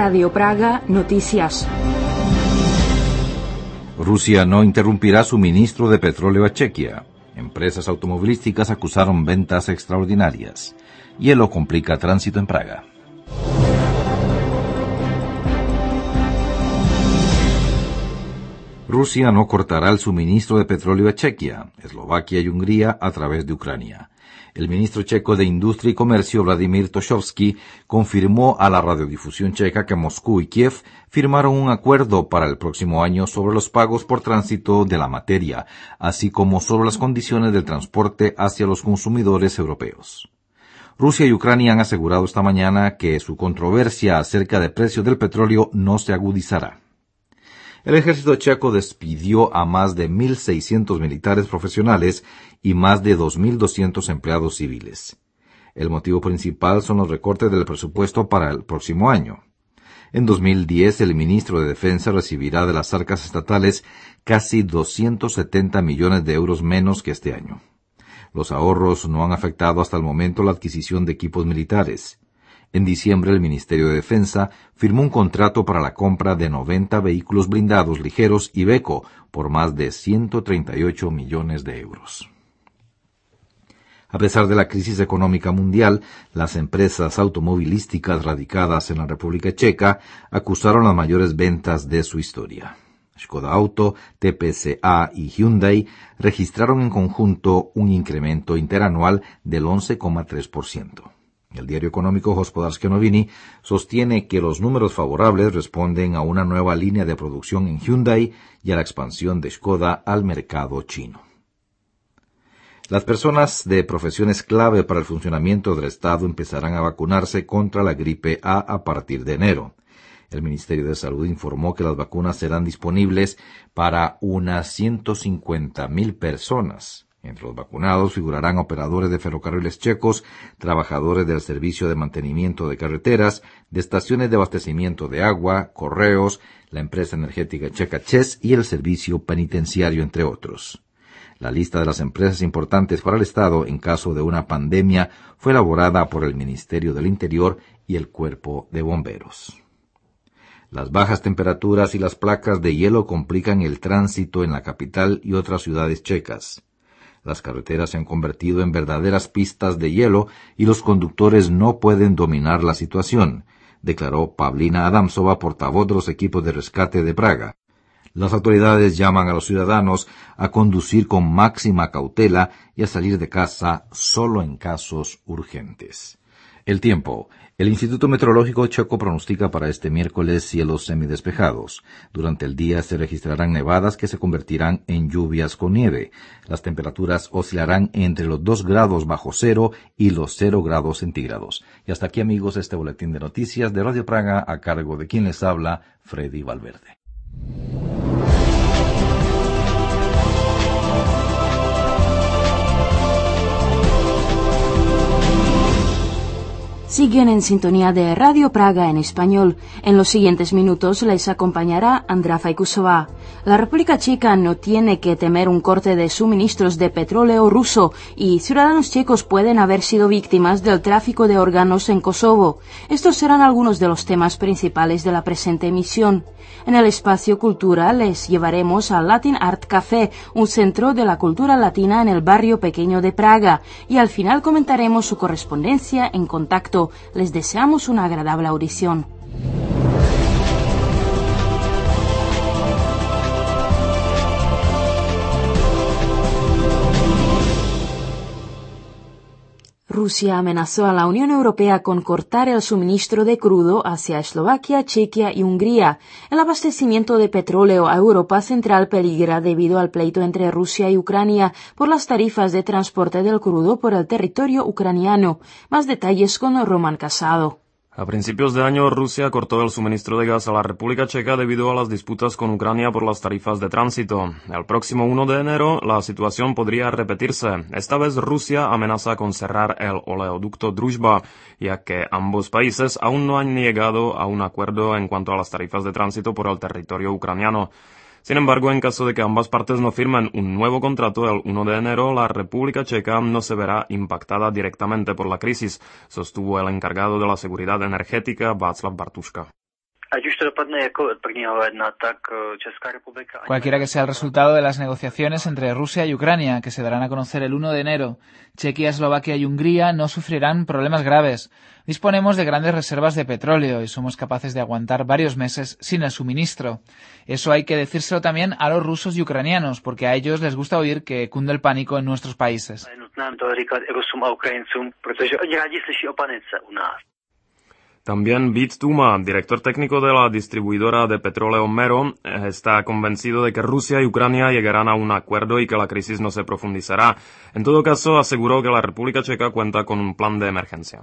Radio Praga, noticias. Rusia no interrumpirá suministro de petróleo a Chequia. Empresas automovilísticas acusaron ventas extraordinarias. Hielo complica tránsito en Praga. Rusia no cortará el suministro de petróleo a Chequia, Eslovaquia y Hungría a través de Ucrania. El ministro checo de Industria y Comercio, Vladimír Tošovský, confirmó a la radiodifusión checa que Moscú y Kiev firmaron un acuerdo para el próximo año sobre los pagos por tránsito de la materia, así como sobre las condiciones del transporte hacia los consumidores europeos. Rusia y Ucrania han asegurado esta mañana que su controversia acerca del precio del petróleo no se agudizará. El ejército checo despidió a más de 1.600 militares profesionales y más de 2.200 empleados civiles. El motivo principal son los recortes del presupuesto para el próximo año. En 2010, el ministro de Defensa recibirá de las arcas estatales casi 270 millones de euros menos que este año. Los ahorros no han afectado hasta el momento la adquisición de equipos militares. En diciembre, el Ministerio de Defensa firmó un contrato para la compra de 90 vehículos blindados ligeros Iveco por más de 138 millones de euros. A pesar de la crisis económica mundial, las empresas automovilísticas radicadas en la República Checa acusaron las mayores ventas de su historia. Škoda Auto, TPCA y Hyundai registraron en conjunto un incremento interanual del 11,3%. El diario económico Hospodarskie Noviny sostiene que los números favorables responden a una nueva línea de producción en Hyundai y a la expansión de Škoda al mercado chino. Las personas de profesiones clave para el funcionamiento del Estado empezarán a vacunarse contra la gripe A partir de enero. El Ministerio de Salud informó que las vacunas serán disponibles para unas 150,000 personas. Entre los vacunados figurarán operadores de ferrocarriles checos, trabajadores del servicio de mantenimiento de carreteras, de estaciones de abastecimiento de agua, correos, la empresa energética checa ČEZ y el servicio penitenciario, entre otros. La lista de las empresas importantes para el Estado en caso de una pandemia fue elaborada por el Ministerio del Interior y el Cuerpo de Bomberos. Las bajas temperaturas y las placas de hielo complican el tránsito en la capital y otras ciudades checas. Las carreteras se han convertido en verdaderas pistas de hielo y los conductores no pueden dominar la situación, declaró Pavlina Adamsova, portavoz de los equipos de rescate de Praga. Las autoridades llaman a los ciudadanos a conducir con máxima cautela y a salir de casa solo en casos urgentes. El tiempo. El Instituto Meteorológico Checo pronostica para este miércoles cielos semidespejados. Durante el día se registrarán nevadas que se convertirán en lluvias con nieve. Las temperaturas oscilarán entre los 2 grados bajo cero y los 0 grados centígrados. Y hasta aquí, amigos, este boletín de noticias de Radio Praga a cargo de quien les habla, Freddy Valverde. Siguen en sintonía de Radio Praga en español. En los siguientes minutos les acompañará Andrea Fajkusova. La República Checa no tiene que temer un corte de suministros de petróleo ruso y ciudadanos checos pueden haber sido víctimas del tráfico de órganos en Kosovo. Estos serán algunos de los temas principales de la presente emisión. En el espacio cultural les llevaremos al Latin Art Café, un centro de la cultura latina en el barrio pequeño de Praga, y al final comentaremos su correspondencia en contacto. Les deseamos una agradable audición. Rusia amenazó a la Unión Europea con cortar el suministro de crudo hacia Eslovaquia, Chequia y Hungría. El abastecimiento de petróleo a Europa Central peligra debido al pleito entre Rusia y Ucrania por las tarifas de transporte del crudo por el territorio ucraniano. Más detalles con Roman Casado. A principios de año, Rusia cortó el suministro de gas a la República Checa debido a las disputas con Ucrania por las tarifas de tránsito. El próximo 1 de enero, la situación podría repetirse. Esta vez Rusia amenaza con cerrar el oleoducto Druzhba, ya que ambos países aún no han llegado a un acuerdo en cuanto a las tarifas de tránsito por el territorio ucraniano. Sin embargo, en caso de que ambas partes no firmen un nuevo contrato el 1 de enero, la República Checa no se verá impactada directamente por la crisis, sostuvo el encargado de la seguridad energética Václav Bartuška. Cualquiera que sea el resultado de las negociaciones entre Rusia y Ucrania, que se darán a conocer el 1 de enero, Chequia, Eslovaquia y Hungría no sufrirán problemas graves. Disponemos de grandes reservas de petróleo y somos capaces de aguantar varios meses sin el suministro. Eso hay que decírselo también a los rusos y ucranianos, porque a ellos les gusta oír que cunde el pánico en nuestros países. También Vít Tuma, director técnico de la distribuidora de petróleo Mero, está convencido de que Rusia y Ucrania llegarán a un acuerdo y que la crisis no se profundizará. En todo caso, aseguró que la República Checa cuenta con un plan de emergencia.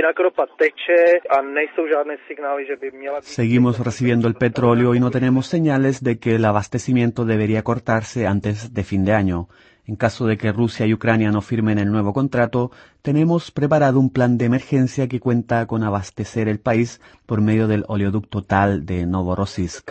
Seguimos recibiendo el petróleo y no tenemos señales de que el abastecimiento debería cortarse antes de fin de año. En caso de que Rusia y Ucrania no firmen el nuevo contrato, tenemos preparado un plan de emergencia que cuenta con abastecer el país por medio del oleoducto TAL de Novorossiysk.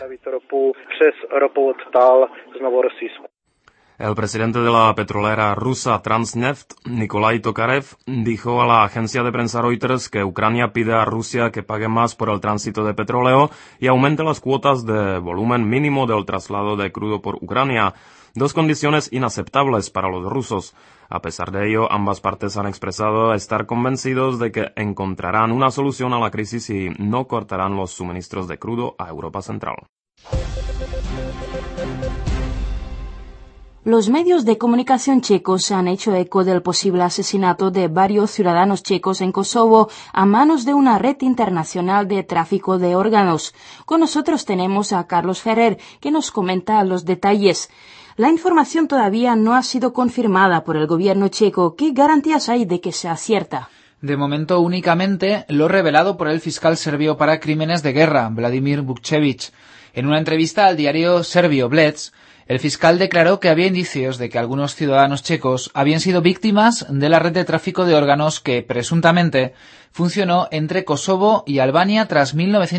El presidente de la petrolera rusa Transneft, Nikolai Tokarev, dijo a la agencia de prensa Reuters que Ucrania pide a Rusia que pague más por el tránsito de petróleo y aumente las cuotas de volumen mínimo del traslado de crudo por Ucrania. Dos condiciones inaceptables para los rusos. A pesar de ello, ambas partes han expresado estar convencidos de que encontrarán una solución a la crisis y no cortarán los suministros de crudo a Europa Central. Los medios de comunicación checos han hecho eco del posible asesinato de varios ciudadanos checos en Kosovo a manos de una red internacional de tráfico de órganos. Con nosotros tenemos a Carlos Ferrer, que nos comenta los detalles. La información todavía no ha sido confirmada por el gobierno checo. ¿Qué garantías hay de que sea cierta? De momento únicamente lo revelado por el fiscal serbio para crímenes de guerra, Vladimir Vukčević. En una entrevista al diario serbio Bled, el fiscal declaró que había indicios de que algunos ciudadanos checos habían sido víctimas de la red de tráfico de órganos que, presuntamente, funcionó entre Kosovo y Albania tras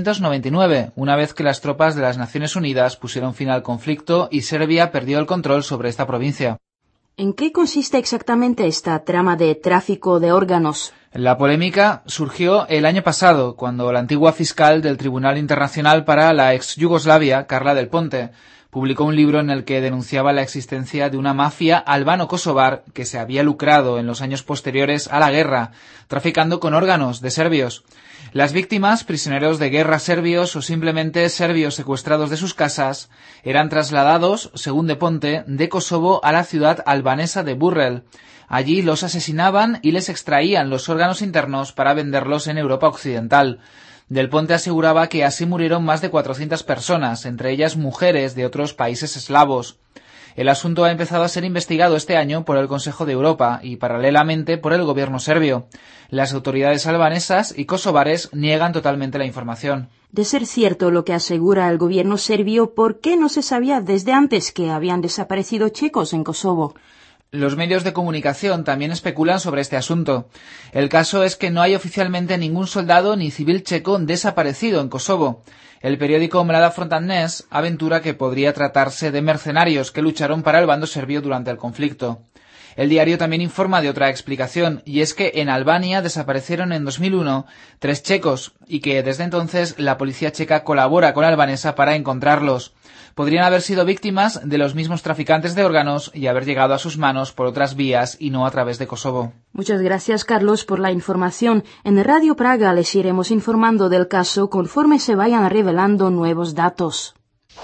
1999, una vez que las tropas de las Naciones Unidas pusieron fin al conflicto y Serbia perdió el control sobre esta provincia. ¿En qué consiste exactamente esta trama de tráfico de órganos? La polémica surgió el año pasado, cuando la antigua fiscal del Tribunal Internacional para la ex Yugoslavia, Carla Del Ponte, publicó un libro en el que denunciaba la existencia de una mafia albano-kosovar que se había lucrado en los años posteriores a la guerra, traficando con órganos de serbios. Las víctimas, prisioneros de guerra serbios o simplemente serbios secuestrados de sus casas, eran trasladados, según De Ponte, de Kosovo a la ciudad albanesa de Burrel. Allí los asesinaban y les extraían los órganos internos para venderlos en Europa Occidental. Del Ponte aseguraba que así murieron más de 400 personas, entre ellas mujeres de otros países eslavos. El asunto ha empezado a ser investigado este año por el Consejo de Europa y, paralelamente, por el gobierno serbio. Las autoridades albanesas y kosovares niegan totalmente la información. De ser cierto lo que asegura el gobierno serbio, ¿por qué no se sabía desde antes que habían desaparecido checos en Kosovo? Los medios de comunicación también especulan sobre este asunto. El caso es que no hay oficialmente ningún soldado ni civil checo desaparecido en Kosovo. El periódico Mlada Frontanes aventura que podría tratarse de mercenarios que lucharon para el bando serbio durante el conflicto. El diario también informa de otra explicación, y es que en Albania desaparecieron en 2001 3 checos, y que desde entonces la policía checa colabora con la albanesa para encontrarlos. Podrían haber sido víctimas de los mismos traficantes de órganos y haber llegado a sus manos por otras vías y no a través de Kosovo. Muchas gracias, Carlos, por la información. En Radio Praga les iremos informando del caso conforme se vayan revelando nuevos datos.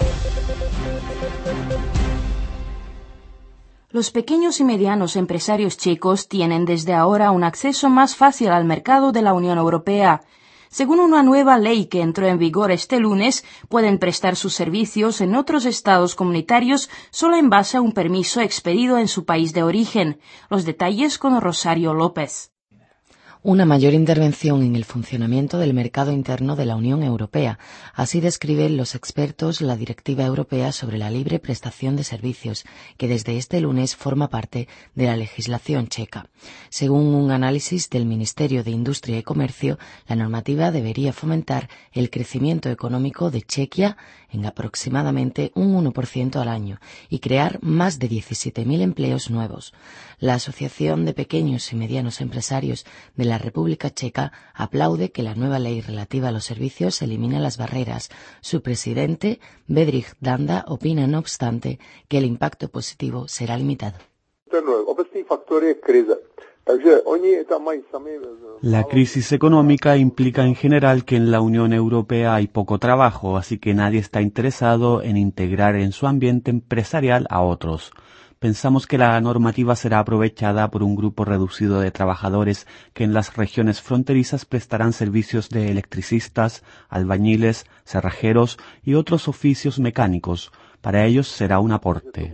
Los pequeños y medianos empresarios checos tienen desde ahora un acceso más fácil al mercado de la Unión Europea. Según una nueva ley que entró en vigor este lunes, pueden prestar sus servicios en otros estados comunitarios solo en base a un permiso expedido en su país de origen. Los detalles con Rosario López. Una mayor intervención en el funcionamiento del mercado interno de la Unión Europea. Así describen los expertos la Directiva Europea sobre la libre prestación de servicios, que desde este lunes forma parte de la legislación checa. Según un análisis del Ministerio de Industria y Comercio, la normativa debería fomentar el crecimiento económico de Chequia en aproximadamente un 1% al año y crear más de 17.000 empleos nuevos. La Asociación de Pequeños y Medianos Empresarios de la República Checa aplaude que la nueva ley relativa a los servicios elimine las barreras. Su presidente, Bedřich Danda, opina, no obstante, que el impacto positivo será limitado. La crisis económica implica en general que en la Unión Europea hay poco trabajo, así que nadie está interesado en integrar en su ambiente empresarial a otros. Pensamos que la normativa será aprovechada por un grupo reducido de trabajadores que en las regiones fronterizas prestarán servicios de electricistas, albañiles, cerrajeros y otros oficios mecánicos. Para ellos será un aporte.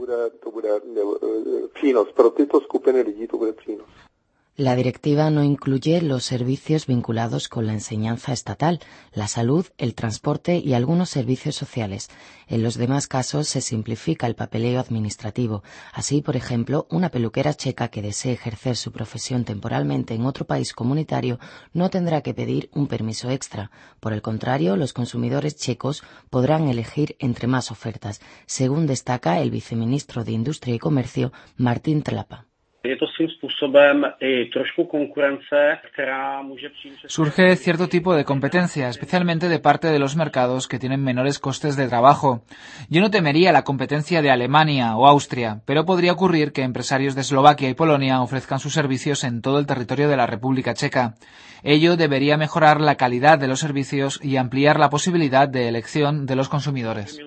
La directiva no incluye los servicios vinculados con la enseñanza estatal, la salud, el transporte y algunos servicios sociales. En los demás casos se simplifica el papeleo administrativo. Así, por ejemplo, una peluquera checa que desee ejercer su profesión temporalmente en otro país comunitario no tendrá que pedir un permiso extra. Por el contrario, los consumidores checos podrán elegir entre más ofertas, según destaca el viceministro de Industria y Comercio, Martin Tlapa. Surge cierto tipo de competencia, especialmente de parte de los mercados que tienen menores costes de trabajo. Yo no temería la competencia de Alemania o Austria, pero podría ocurrir que empresarios de Eslovaquia y Polonia ofrezcan sus servicios en todo el territorio de la República Checa. Ello debería mejorar la calidad de los servicios y ampliar la posibilidad de elección de los consumidores.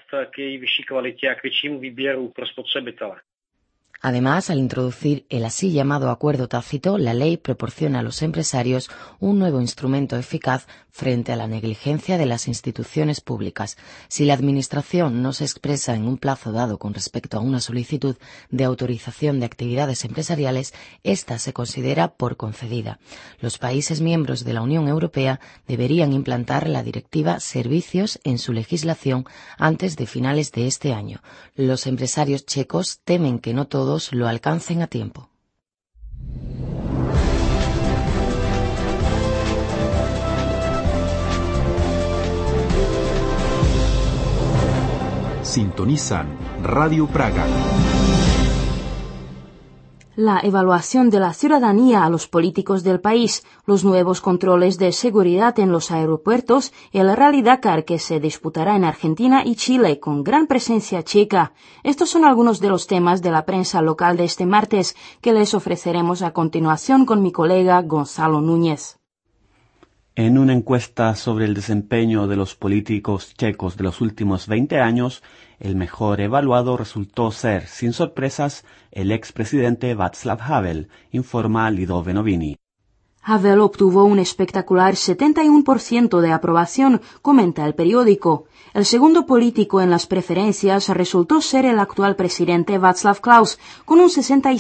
Además, al introducir el así llamado acuerdo tácito, la ley proporciona a los empresarios un nuevo instrumento eficaz frente a la negligencia de las instituciones públicas. Si la Administración no se expresa en un plazo dado con respecto a una solicitud de autorización de actividades empresariales, ésta se considera por concedida. Los países miembros de la Unión Europea deberían implantar la Directiva Servicios en su legislación antes de finales de este año. Los empresarios checos temen que no todos lo alcancen a tiempo. Sintonizan Radio Praga. La evaluación de la ciudadanía a los políticos del país, los nuevos controles de seguridad en los aeropuertos, el Rally Dakar que se disputará en Argentina y Chile con gran presencia checa. Estos son algunos de los temas de la prensa local de este martes que les ofreceremos a continuación con mi colega Gonzalo Núñez. En una encuesta sobre el desempeño de los políticos checos de los últimos 20 años, el mejor evaluado resultó ser, sin sorpresas, el expresidente Václav Havel, informa Lido Venovini. Havel obtuvo un espectacular 71% de aprobación, comenta el periódico. El segundo político en las preferencias resultó ser el actual presidente Václav Klaus, con un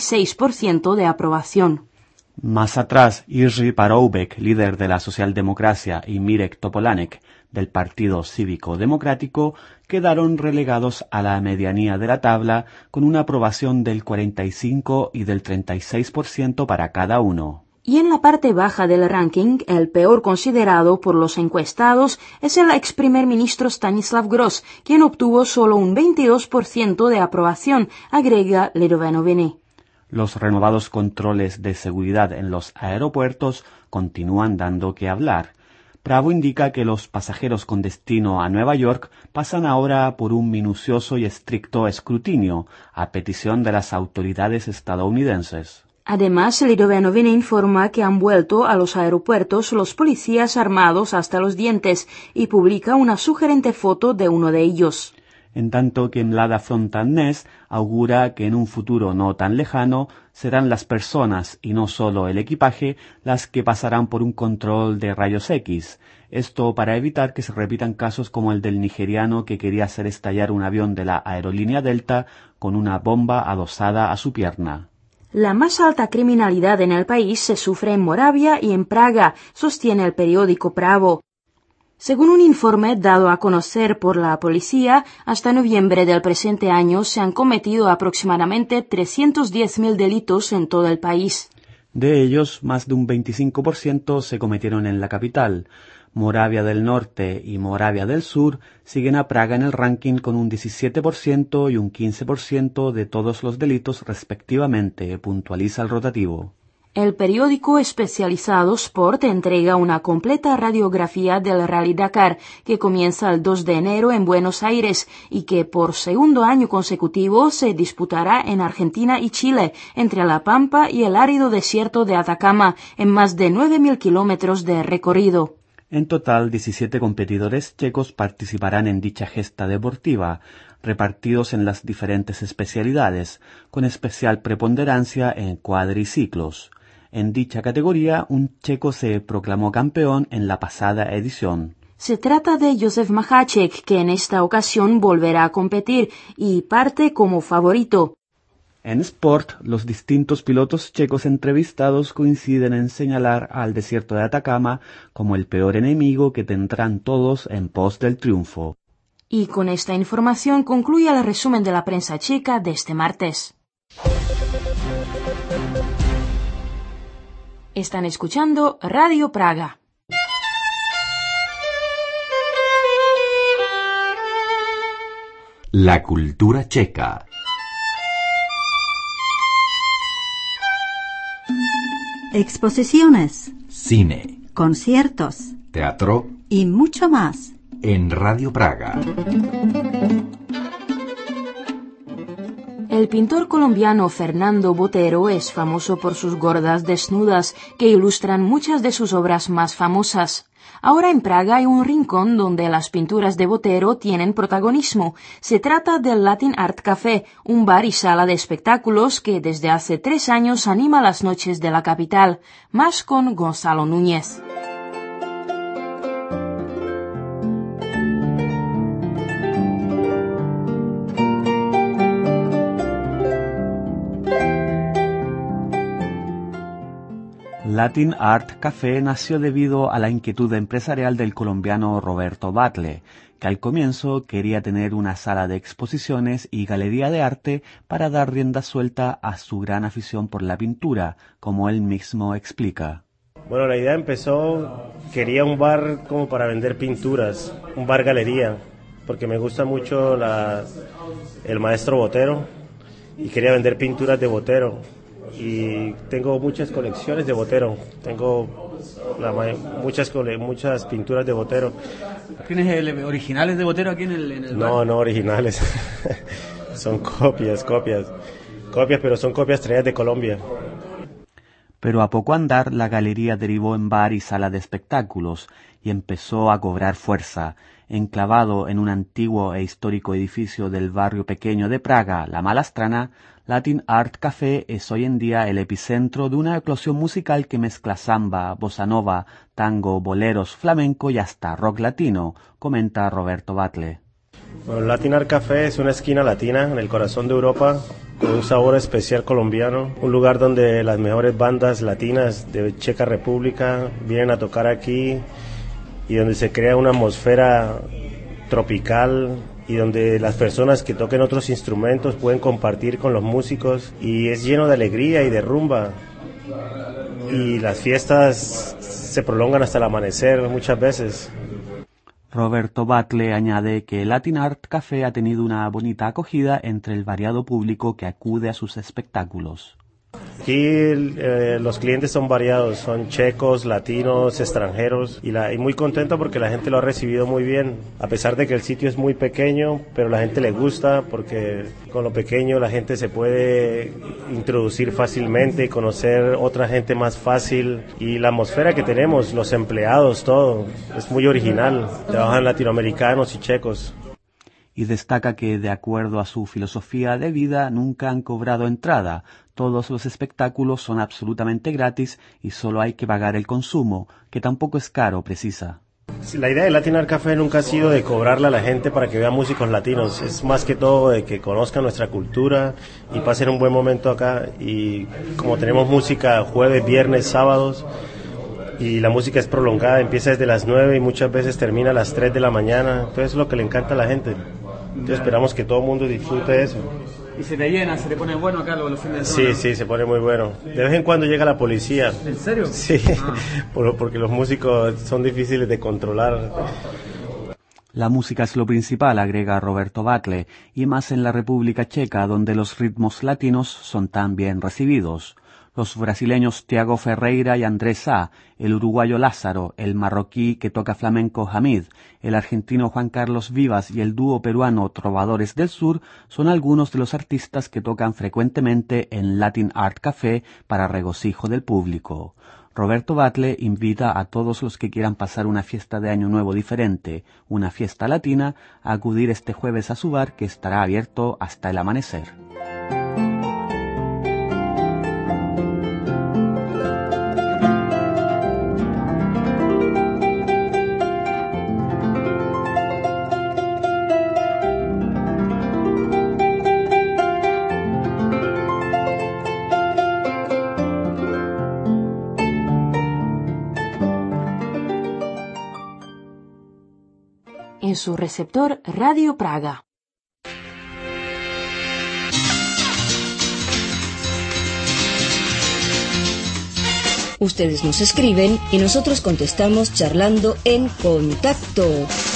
66% de aprobación. Más atrás, Jiří Paroubek, líder de la socialdemocracia, y Mirek Topolánek, del Partido Cívico Democrático, quedaron relegados a la medianía de la tabla con una aprobación del 45 y del 36% para cada uno. Y en la parte baja del ranking, el peor considerado por los encuestados es el ex primer ministro Stanislav Gross, quien obtuvo solo un 22% de aprobación, agrega Lido Venovini. Los renovados controles de seguridad en los aeropuertos continúan dando que hablar. Bravo indica que los pasajeros con destino a Nueva York pasan ahora por un minucioso y estricto escrutinio, a petición de las autoridades estadounidenses. Además, Lido Venovini informa que han vuelto a los aeropuertos los policías armados hasta los dientes y publica una sugerente foto de uno de ellos. En tanto que Mlada Frontanés augura que en un futuro no tan lejano serán las personas y no solo el equipaje las que pasarán por un control de rayos X. Esto para evitar que se repitan casos como el del nigeriano que quería hacer estallar un avión de la aerolínea Delta con una bomba adosada a su pierna. La más alta criminalidad en el país se sufre en Moravia y en Praga, sostiene el periódico Pravo. Según un informe dado a conocer por la policía, hasta noviembre del presente año se han cometido aproximadamente 310.000 delitos en todo el país. De ellos, más de un 25% se cometieron en la capital. Moravia del Norte y Moravia del Sur siguen a Praga en el ranking con un 17% y un 15% de todos los delitos respectivamente, puntualiza el rotativo. El periódico especializado Sport entrega una completa radiografía del Rally Dakar, que comienza el 2 de enero en Buenos Aires y que por segundo año consecutivo se disputará en Argentina y Chile, entre La Pampa y el árido desierto de Atacama, en más de 9.000 kilómetros de recorrido. En total, 17 competidores checos participarán en dicha gesta deportiva, repartidos en las diferentes especialidades, con especial preponderancia en cuadriciclos. En dicha categoría, un checo se proclamó campeón en la pasada edición. Se trata de Josef Macháček, que en esta ocasión volverá a competir y parte como favorito. En Sport, los distintos pilotos checos entrevistados coinciden en señalar al desierto de Atacama como el peor enemigo que tendrán todos en pos del triunfo. Y con esta información concluye el resumen de la prensa checa de este martes. Están escuchando Radio Praga. La cultura checa. Exposiciones, Cine, conciertos teatro y mucho más en Radio Praga. El pintor colombiano Fernando Botero es famoso por sus gordas desnudas que ilustran muchas de sus obras más famosas. Ahora en Praga hay un rincón donde las pinturas de Botero tienen protagonismo. Se trata del Latin Art Café, un bar y sala de espectáculos que desde hace 3 años anima las noches de la capital, más con Gonzalo Núñez. Latin Art Café nació debido a la inquietud empresarial del colombiano Roberto Batlle, que al comienzo quería tener una sala de exposiciones y galería de arte para dar rienda suelta a su gran afición por la pintura, como él mismo explica. Bueno, la idea empezó, quería un bar como para vender pinturas, un bar galería, porque me gusta mucho el maestro Botero y quería vender pinturas de Botero. Y tengo muchas colecciones de Botero, tengo muchas pinturas de Botero. ¿Tienes originales de Botero aquí en el bar? No originales, son copias, pero son copias traídas de Colombia. Pero a poco andar, la galería derivó en bar y sala de espectáculos y empezó a cobrar fuerza. Enclavado en un antiguo e histórico edificio del barrio pequeño de Praga, La Malastrana, Latin Art Café es hoy en día el epicentro de una eclosión musical que mezcla samba, bossa nova, tango, boleros, flamenco y hasta rock latino, comenta Roberto Batlle. Bueno, Latin Art Café es una esquina latina en el corazón de Europa, con un sabor especial colombiano, un lugar donde las mejores bandas latinas de Checa República vienen a tocar aquí y donde se crea una atmósfera tropical y donde las personas que toquen otros instrumentos pueden compartir con los músicos y es lleno de alegría y de rumba y las fiestas se prolongan hasta el amanecer muchas veces. Roberto Batlle añade que Latin Art Café ha tenido una bonita acogida entre el variado público que acude a sus espectáculos. Aquí los clientes son variados, son checos, latinos, extranjeros y muy contento porque la gente lo ha recibido muy bien, a pesar de que el sitio es muy pequeño, pero la gente le gusta porque con lo pequeño la gente se puede introducir fácilmente, conocer otra gente más fácil y la atmósfera que tenemos, los empleados, todo, es muy original, trabajan latinoamericanos y checos. Y destaca que, de acuerdo a su filosofía de vida, nunca han cobrado entrada. Todos los espectáculos son absolutamente gratis y solo hay que pagar el consumo, que tampoco es caro, precisa. La idea de Latin Art Café nunca ha sido de cobrarle a la gente para que vea músicos latinos, es más que todo de que conozcan nuestra cultura y pasen un buen momento acá. Y como tenemos música jueves, viernes, sábados, y la música es prolongada, empieza desde las 9 y muchas veces termina a las 3 de la mañana, entonces es lo que le encanta a la gente. Entonces esperamos que todo el mundo disfrute eso. ¿Y se te llena, se te pone bueno acá los fines de semana? Sí, se pone muy bueno. De vez en cuando llega la policía. ¿En serio? Sí, porque los músicos son difíciles de controlar. La música es lo principal, agrega Roberto Batlle, y más en la República Checa, donde los ritmos latinos son tan bien recibidos. los brasileños Thiago Ferreira y Andrés Sá, el uruguayo Lázaro, el marroquí que toca flamenco Hamid, el argentino Juan Carlos Vivas y el dúo peruano Trovadores del Sur son algunos de los artistas que tocan frecuentemente en Latin Art Café para regocijo del público. Roberto Batlle invita a todos los que quieran pasar una fiesta de Año Nuevo diferente, una fiesta latina, a acudir este jueves a su bar que estará abierto hasta el amanecer. En su receptor Radio Praga. Ustedes nos escriben y nosotros contestamos charlando en Contacto.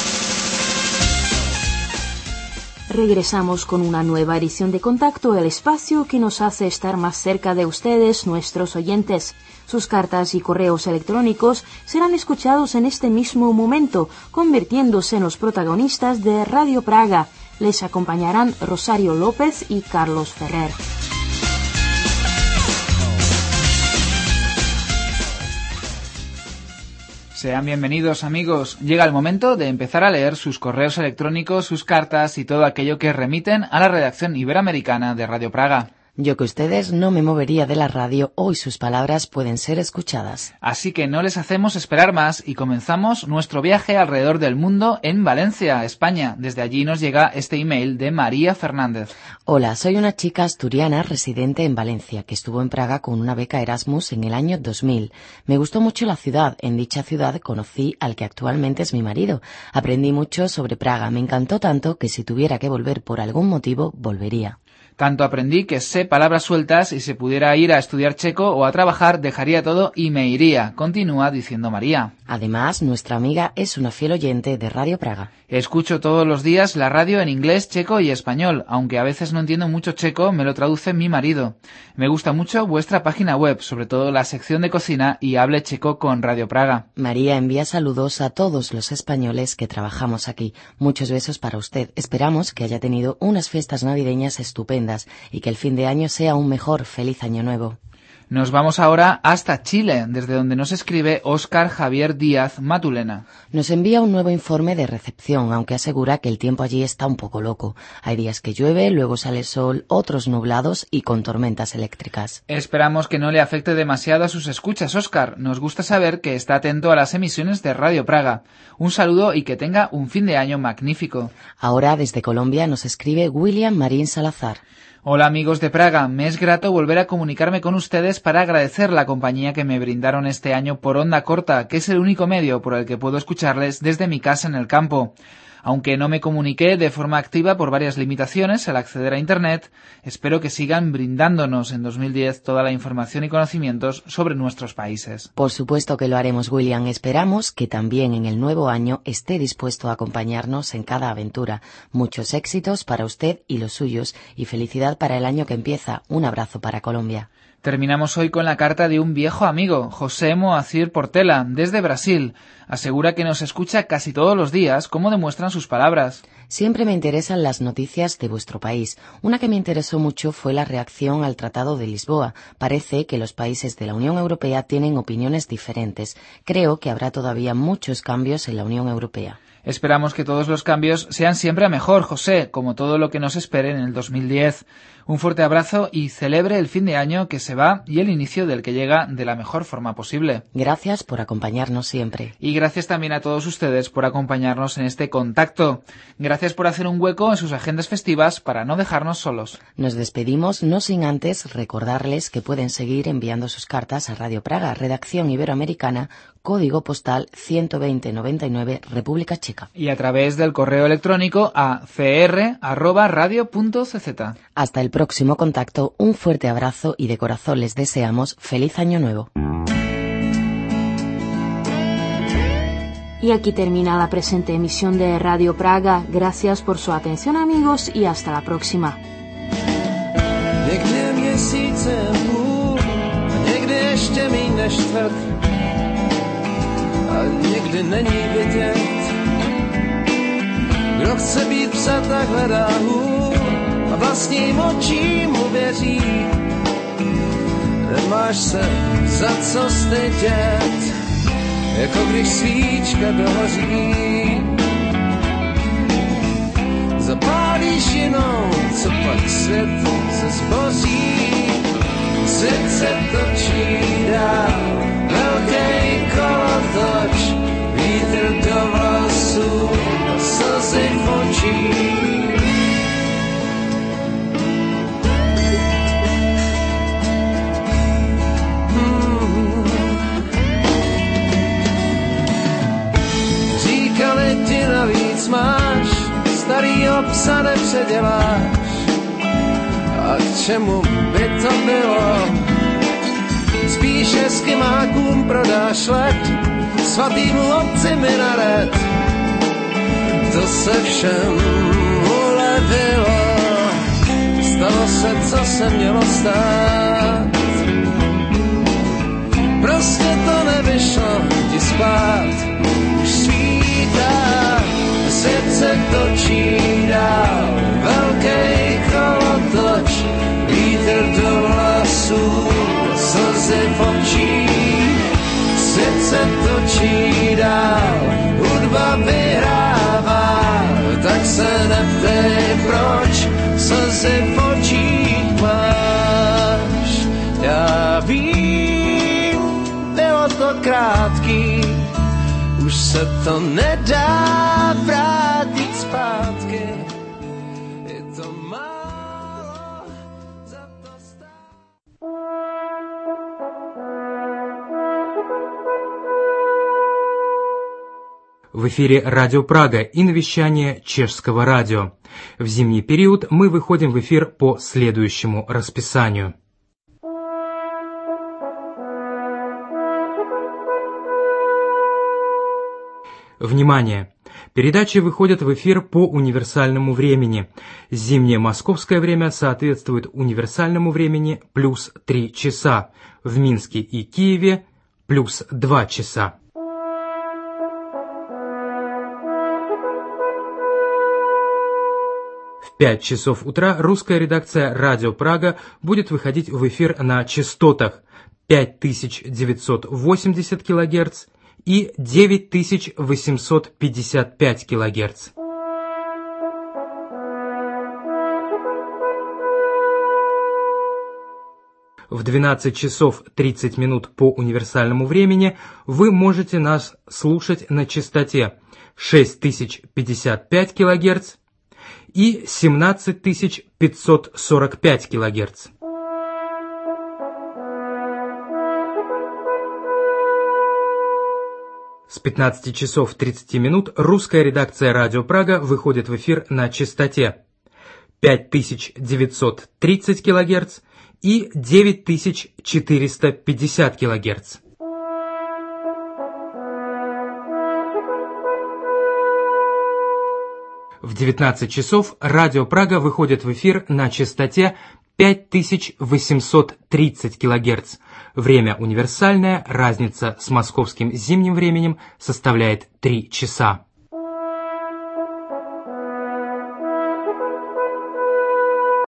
Regresamos con una nueva edición de Contacto, el espacio que nos hace estar más cerca de ustedes, nuestros oyentes. Sus cartas y correos electrónicos serán escuchados en este mismo momento, convirtiéndose en los protagonistas de Radio Praga. Les acompañarán Rosario López y Carlos Ferrer. Sean bienvenidos, amigos. Llega el momento de empezar a leer sus correos electrónicos, sus cartas y todo aquello que remiten a la redacción iberoamericana de Radio Praga. Yo que ustedes no me movería de la radio, hoy sus palabras pueden ser escuchadas. Así que no les hacemos esperar más y comenzamos nuestro viaje alrededor del mundo en Valencia, España. Desde allí nos llega este email de María Fernández. Hola, soy una chica asturiana residente en Valencia que estuvo en Praga con una beca Erasmus en el año 2000. Me gustó mucho la ciudad. En dicha ciudad conocí al que actualmente es mi marido. Aprendí mucho sobre Praga. Me encantó tanto que si tuviera que volver por algún motivo, volvería. Tanto aprendí que sé palabras sueltas y si pudiera ir a estudiar checo o a trabajar, dejaría todo y me iría, continúa diciendo María. Además, nuestra amiga es una fiel oyente de Radio Praga. Escucho todos los días la radio en inglés, checo y español, aunque a veces no entiendo mucho checo, me lo traduce mi marido. Me gusta mucho vuestra página web, sobre todo la sección de cocina y hable checo con Radio Praga. María envía saludos a todos los españoles que trabajamos aquí. Muchos besos para usted. Esperamos que haya tenido unas fiestas navideñas estupendas y que el fin de año sea aún mejor. Feliz Año Nuevo. Nos vamos ahora hasta Chile, desde donde nos escribe Óscar Javier Díaz Matulena. Nos envía un nuevo informe de recepción, aunque asegura que el tiempo allí está un poco loco. Hay días que llueve, luego sale sol, otros nublados y con tormentas eléctricas. Esperamos que no le afecte demasiado a sus escuchas, Óscar. Nos gusta saber que está atento a las emisiones de Radio Praga. Un saludo y que tenga un fin de año magnífico. Ahora, desde Colombia, nos escribe William Marín Salazar. Hola amigos de Praga, me es grato volver a comunicarme con ustedes para agradecer la compañía que me brindaron este año por onda corta, que es el único medio por el que puedo escucharles desde mi casa en el campo. Aunque no me comuniqué de forma activa por varias limitaciones al acceder a Internet, espero que sigan brindándonos en 2010 toda la información y conocimientos sobre nuestros países. Por supuesto que lo haremos, William. Esperamos que también en el nuevo año esté dispuesto a acompañarnos en cada aventura. Muchos éxitos para usted y los suyos y felicidad para el año que empieza. Un abrazo para Colombia. Terminamos hoy con la carta de un viejo amigo, José Moacir Portela, desde Brasil. Asegura que nos escucha casi todos los días, como demuestran sus palabras. Siempre me interesan las noticias de vuestro país. Una que me interesó mucho fue la reacción al Tratado de Lisboa. Parece que los países de la Unión Europea tienen opiniones diferentes. Creo que habrá todavía muchos cambios en la Unión Europea. Esperamos que todos los cambios sean siempre a mejor, José, como todo lo que nos espere en el 2010. Un fuerte abrazo y celebre el fin de año que se va y el inicio del que llega de la mejor forma posible. Gracias por acompañarnos siempre. Y gracias también a todos ustedes por acompañarnos en este contacto. Gracias por hacer un hueco en sus agendas festivas para no dejarnos solos. Nos despedimos no sin antes recordarles que pueden seguir enviando sus cartas a Radio Praga, Redacción Iberoamericana, código postal 12099, República Checa. Y a través del correo electrónico a cr@radio.cz. Hasta el próximo contacto, un fuerte abrazo y de corazón les deseamos feliz año nuevo. Y aquí termina la presente emisión de Radio Praga. Gracias por su atención, amigos, y hasta la próxima. někdy ještě míň než čtvrt a nikdy není vidět. Kdo chce být psa, tak hledá hůl a vlastním očím uvěří. Nemáš se za co stydět, jako když svíčka dohoří. Zapálíš jinou, co pak svět se zboří. Svět se točí dál, velký kolotoč, vítr do vlasů, slzy v očích. Říkali ti navíc máš, starýho psa nepředěláš. A k čemu by to bylo? Spíše skimákům prodáš let, svatýmu otci minaret. To se všem ulevilo, stalo se, co se mělo stát. Prostě to nevyšlo ti spát, už svítá, svět se točí dál, velký kolotoč, vítr do vlasů, slzy v očích. Svět se točí dál, hudba vyhrává, tak se neptej proč, slzy v očích máš. Já vím, bylo to krátký, už se to nedá vrátit zpátky. Je to málo, za to stát. В эфире Радио Прага и навещание Чешского радио. В зимний период мы выходим в эфир по следующему расписанию. Внимание! Передачи выходят в эфир по универсальному времени. Зимнее московское время соответствует универсальному времени плюс 3 часа. В Минске и Киеве плюс 2 часа. В 5 часов утра русская редакция «Радио Прага» будет выходить в эфир на частотах 5980 кГц и 9855 кГц. В 12 часов 30 минут по универсальному времени вы можете нас слушать на частоте 6055 кГц и 17545 кГц. С 15 часов 30 минут русская редакция «Радио Прага» выходит в эфир на частоте 5930 кГц и 9450 кГц. В 19 часов Радио Прага выходит в эфир на частоте 5830 кГц. Время универсальное, разница с московским зимним временем составляет 3 часа.